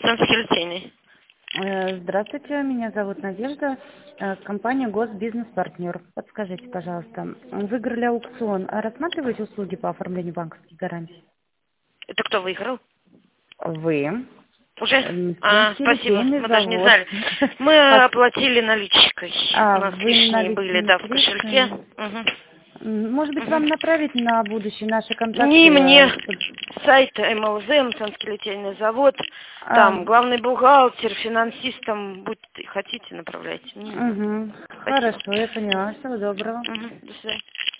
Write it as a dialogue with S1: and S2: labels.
S1: Ценский литейный.
S2: Здравствуйте, меня зовут Надежда, компания Госбизнес-партнер. Подскажите, пожалуйста, выиграли аукцион, а рассматриваете услуги по оформлению банковских гарантий?
S1: Это кто выиграл?
S2: Вы.
S1: Уже?
S2: Ценский
S1: Спасибо,
S2: литейный
S1: мы даже не
S2: завод.
S1: знали. Мы оплатили наличкой. У нас
S2: Вы
S1: лишние были, да, в кошельке.
S2: наличными? Может быть, вам направить на будущее наши
S1: Не мне.
S2: контакты?
S1: Сайт МЛЗ, Ценский литейный завод.
S2: А,
S1: Там главный бухгалтер, финансист, там, хотите, направляйте. Не знаю. Спасибо.
S2: Хорошо, я поняла. Всего доброго.
S1: До свидания.